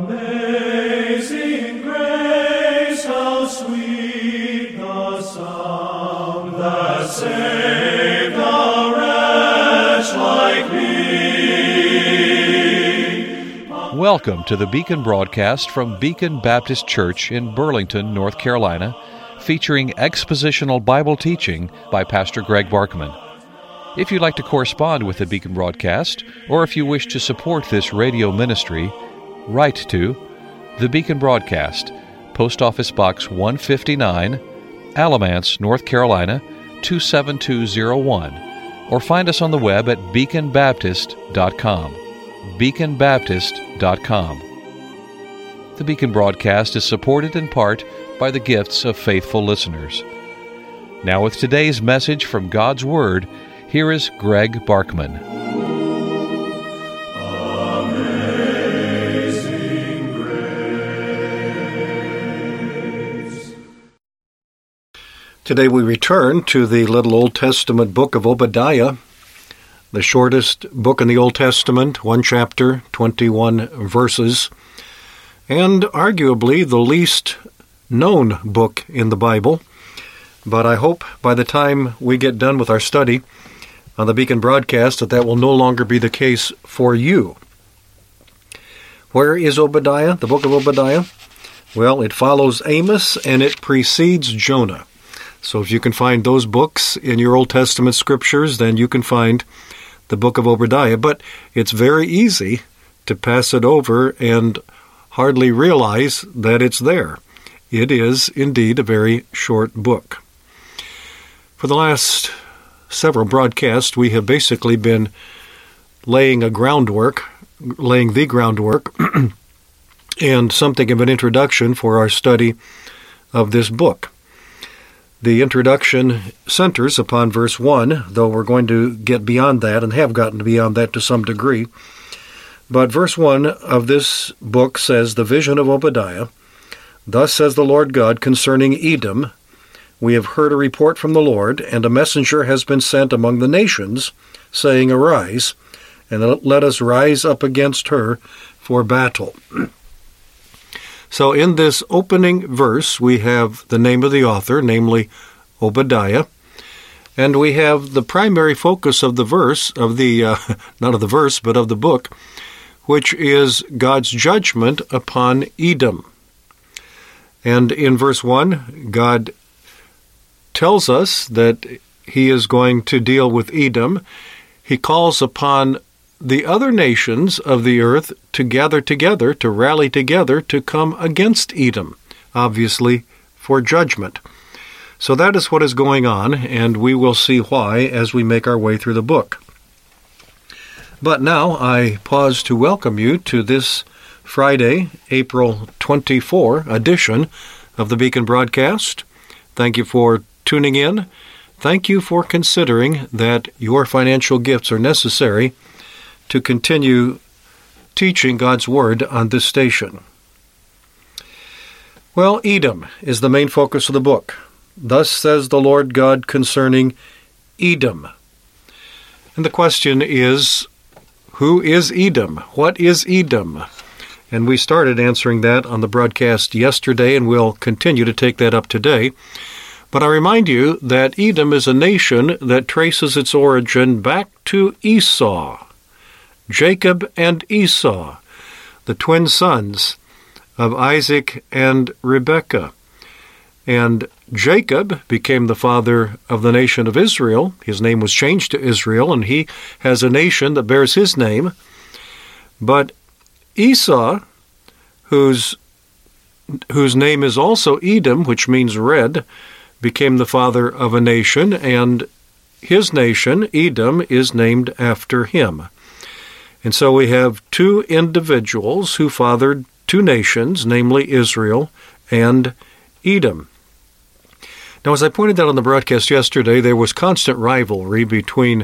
Amazing grace, how sweet the sound that saved a wretch like me. Welcome to the Beacon broadcast from Beacon Baptist Church in Burlington, North Carolina, featuring expositional Bible teaching by Pastor Greg Barkman. If you'd like to correspond with the Beacon broadcast, or if you wish to support this radio ministry, write to the Beacon Broadcast, Post Office Box 159, Alamance, North Carolina 27201, or find us on the web at beaconbaptist.com. beaconbaptist.com. The Beacon broadcast is supported in part by the gifts of faithful listeners. Now with today's message from God's Word, here is Greg Barkman. Amazing grace. Today we return to the little Old Testament book of Obadiah, the shortest book in the Old Testament, 1 chapter, 21 verses, and arguably the least known book in the Bible. But I hope by the time we get done with our study on the Beacon broadcast that will no longer be the case for you. Where is Obadiah, the book of Obadiah? Well, it follows Amos and it precedes Jonah. So if you can find those books in your Old Testament scriptures, then you can find the book of Obadiah. But it's very easy to pass it over and hardly realize that it's there. It is indeed a very short book. For the last several broadcasts, we have basically been laying the groundwork, and something of an introduction for our study of this book. The introduction centers upon verse 1, though we're going to get beyond that and have gotten beyond that to some degree. But verse 1 of this book says, "The vision of Obadiah. Thus says the Lord God concerning Edom, we have heard a report from the Lord, and a messenger has been sent among the nations, saying, Arise, and let us rise up against her for battle." So in this opening verse, we have the name of the author, namely Obadiah, and we have the primary focus of the verse, not of the verse, but of the book, which is God's judgment upon Edom. And in verse 1, God tells us that he is going to deal with Edom. He calls upon the other nations of the earth to gather together, to rally together, to come against Edom, obviously for judgment. So that is what is going on, and we will see why as we make our way through the book. But now I pause to welcome you to this Friday, April 24 edition of the Beacon broadcast. Thank you for tuning in. Thank you for considering that your financial gifts are necessary to continue teaching God's Word on this station. Well, Edom is the main focus of the book. Thus says the Lord God concerning Edom. And the question is, who is Edom? What is Edom? And we started answering that on the broadcast yesterday, and we'll continue to take that up today. But I remind you that Edom is a nation that traces its origin back to Esau, Jacob and Esau, the twin sons of Isaac and Rebekah. And Jacob became the father of the nation of Israel. His name was changed to Israel, and he has a nation that bears his name. But Esau, whose name is also Edom, which means red, became the father of a nation, and his nation, Edom, is named after him. And so we have two individuals who fathered two nations, namely Israel and Edom. Now, as I pointed out on the broadcast yesterday, there was constant rivalry between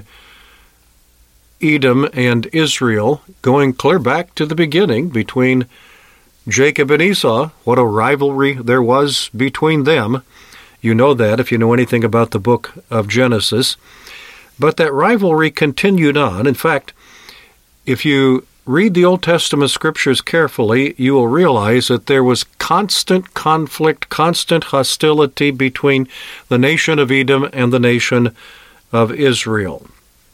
Edom and Israel, going clear back to the beginning between Jacob and Esau. What a rivalry there was between them. You know that if you know anything about the book of Genesis. But that rivalry continued on. In fact, if you read the Old Testament scriptures carefully, you will realize that there was constant conflict, constant hostility between the nation of Edom and the nation of Israel.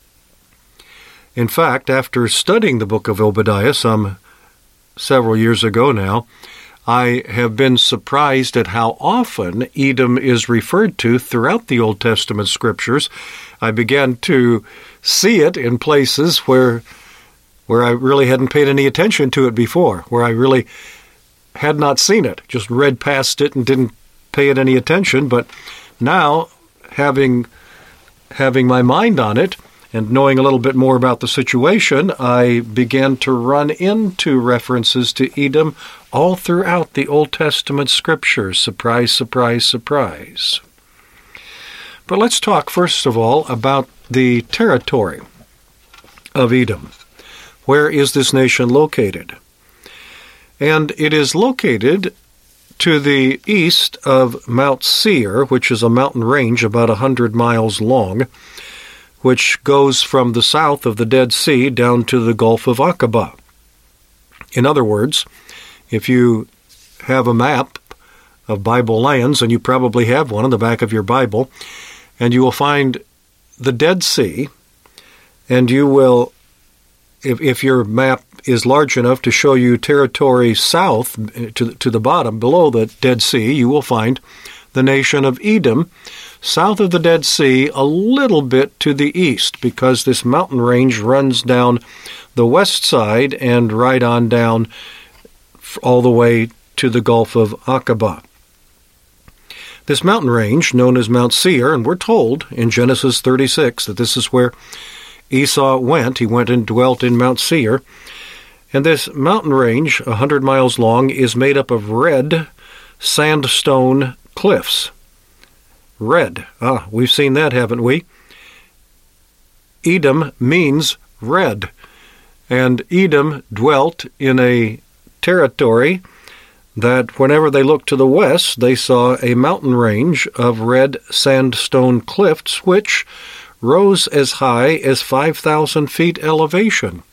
In fact, after studying the book of Obadiah several years ago now, I have been surprised at how often Edom is referred to throughout the Old Testament scriptures. I began to see it in places where I really hadn't paid any attention to it before, where I really had not seen it, just read past it and didn't pay it any attention. But now, having my mind on it and knowing a little bit more about the situation, I began to run into references to Edom all throughout the Old Testament scriptures. Surprise, surprise, surprise. But let's talk first of all about the territory of Edom. Where is this nation located? And it is located to the east of Mount Seir, which is a mountain range about 100 miles long, which goes from the south of the Dead Sea down to the Gulf of Aqaba. In other words, if you have a map of Bible lands, and you probably have one in the back of your Bible, and you will find the Dead Sea, and you will, if your map is large enough to show you territory south to the bottom, below the Dead Sea, you will find the nation of Edom, south of the Dead Sea, a little bit to the east, because this mountain range runs down the west side and right on down all the way to the Gulf of Aqaba. This mountain range, known as Mount Seir, and we're told in Genesis 36 that this is where Esau went. He went and dwelt in Mount Seir. And this mountain range, 100 miles long, is made up of red sandstone cliffs. Red. We've seen that, haven't we? Edom means red. And Edom dwelt in a territory that whenever they looked to the west, they saw a mountain range of red sandstone cliffs, which rose as high as 5,000 feet elevation.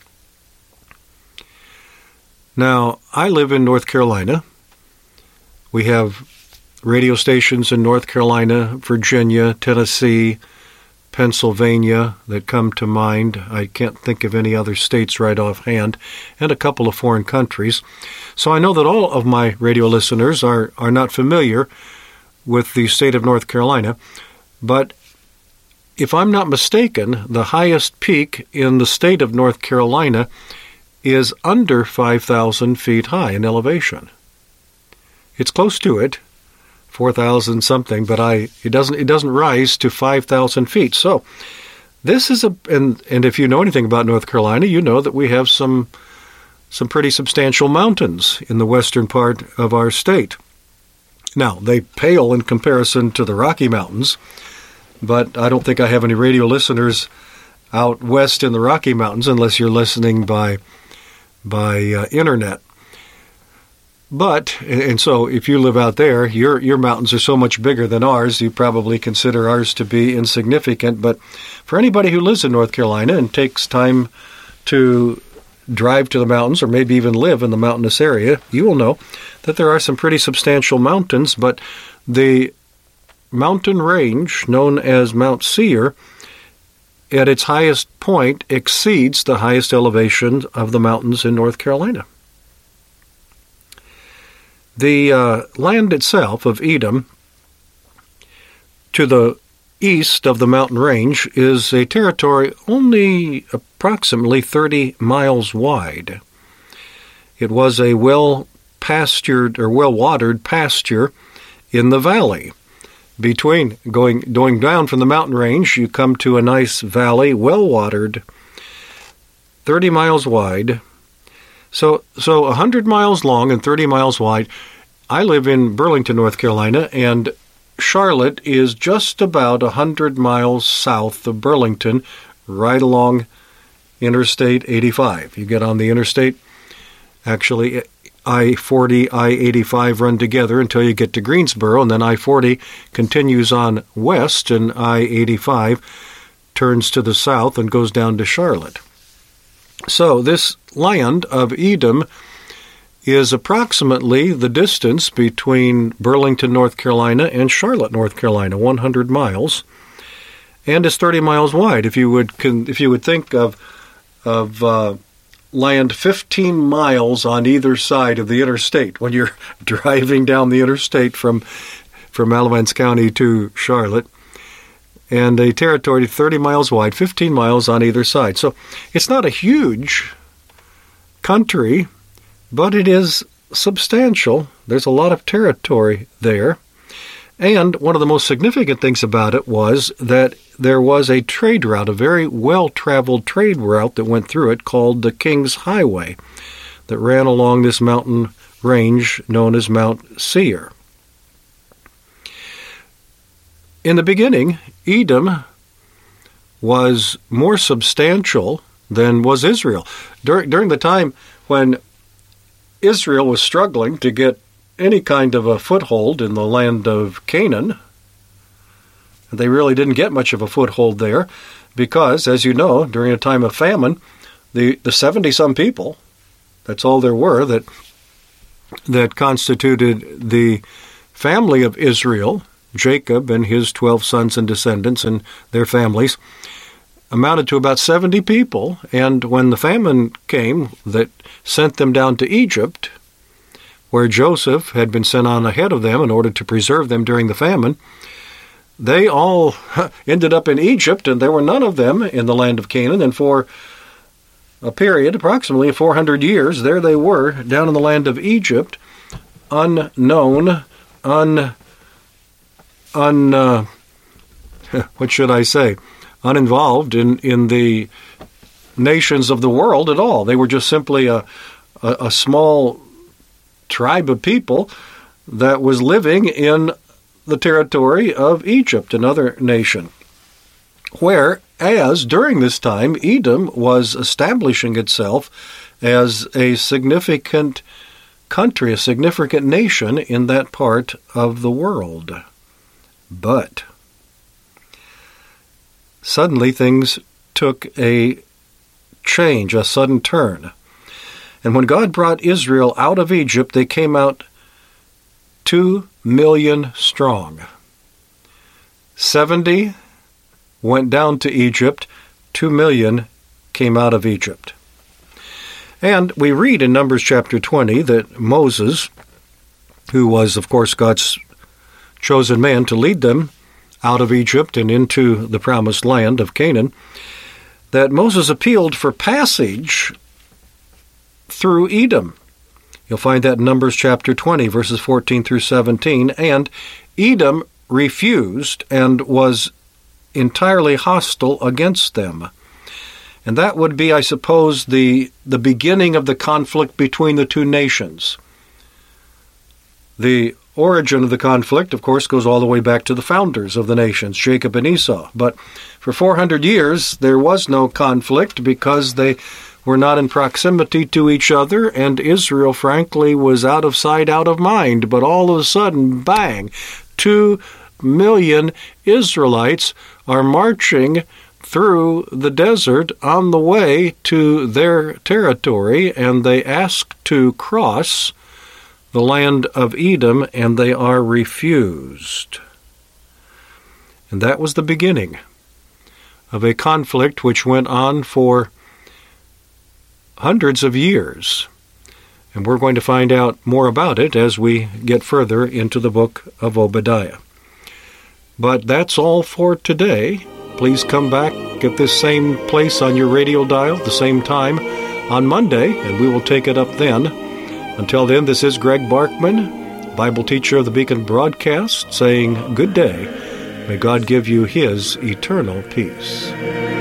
Now, I live in North Carolina. We have radio stations in North Carolina, Virginia, Tennessee, Pennsylvania that come to mind. I can't think of any other states right offhand, and a couple of foreign countries. So I know that all of my radio listeners are not familiar with the state of North Carolina, but if I'm not mistaken, the highest peak in the state of North Carolina is under 5,000 feet high in elevation. It's close to it, 4,000 something, but it doesn't rise to 5,000 feet. So this is and if you know anything about North Carolina, you know that we have some pretty substantial mountains in the western part of our state. Now, they pale in comparison to the Rocky Mountains, but I don't think I have any radio listeners out west in the Rocky Mountains unless you're listening by internet. But, and so if you live out there, your mountains are so much bigger than ours, you probably consider ours to be insignificant. But for anybody who lives in North Carolina and takes time to drive to the mountains or maybe even live in the mountainous area, you will know that there are some pretty substantial mountains, but the mountain range known as Mount Seir at its highest point exceeds the highest elevation of the mountains in North Carolina. The land itself of Edom, to the east of the mountain range, is a territory only approximately 30 miles wide. It was a well-pastured or well-watered pasture in the valley. Between going down from the mountain range, you come to a nice valley, well-watered, 30 miles wide. So 100 miles long and 30 miles wide. I live in Burlington, North Carolina, and Charlotte is just about 100 miles south of Burlington, right along Interstate 85. You get on the interstate, actually I-40, I-85 run together until you get to Greensboro, and then I-40 continues on west, and I-85 turns to the south and goes down to Charlotte. So this land of Edom is approximately the distance between Burlington, North Carolina, and Charlotte, North Carolina, 100 miles, and is 30 miles wide. If you would think of land 15 miles on either side of the interstate when you're driving down the interstate from Alamance County to Charlotte, and a territory 30 miles wide, 15 miles on either side. So it's not a huge country, but it is substantial. There's a lot of territory there. And one of the most significant things about it was that there was a trade route, a very well-traveled trade route that went through it called the King's Highway that ran along this mountain range known as Mount Seir. In the beginning, Edom was more substantial than was Israel. During the time when Israel was struggling to get any kind of a foothold in the land of Canaan, they really didn't get much of a foothold there because, as you know, during a time of famine, the 70-some people, that's all there were, that constituted the family of Israel, Jacob and his 12 sons and descendants and their families, amounted to about 70 people. And when the famine came that sent them down to Egypt, where Joseph had been sent on ahead of them in order to preserve them during the famine, they all ended up in Egypt, and there were none of them in the land of Canaan. And for a period, approximately 400 years, there they were down in the land of Egypt, unknown, what should I say, uninvolved in the nations of the world at all. They were just simply a small tribe of people that was living in the territory of Egypt, another nation. Whereas during this time, Edom was establishing itself as a significant country, a significant nation in that part of the world. But suddenly things took a change, a sudden turn. And when God brought Israel out of Egypt, they came out 2 million strong. 70 went down to Egypt. 2 million came out of Egypt. And we read in Numbers chapter 20 that Moses, who was, of course, God's chosen man to lead them out of Egypt and into the promised land of Canaan, that Moses appealed for passage through Edom. You'll find that in Numbers chapter 20, verses 14 through 17. And Edom refused and was entirely hostile against them. And that would be, I suppose, the beginning of the conflict between the two nations. The origin of the conflict, of course, goes all the way back to the founders of the nations, Jacob and Esau. But for 400 years, there was no conflict because they were not in proximity to each other, and Israel, frankly, was out of sight, out of mind. But all of a sudden, bang, 2 million Israelites are marching through the desert on the way to their territory, and they ask to cross the land of Edom, and they are refused. And that was the beginning of a conflict which went on for hundreds of years. And we're going to find out more about it as we get further into the book of Obadiah. But that's all for today. Please come back at this same place on your radio dial, the same time on Monday, and we will take it up then. Until then, this is Greg Barkman, Bible teacher of the Beacon Broadcast, saying good day. May God give you His eternal peace.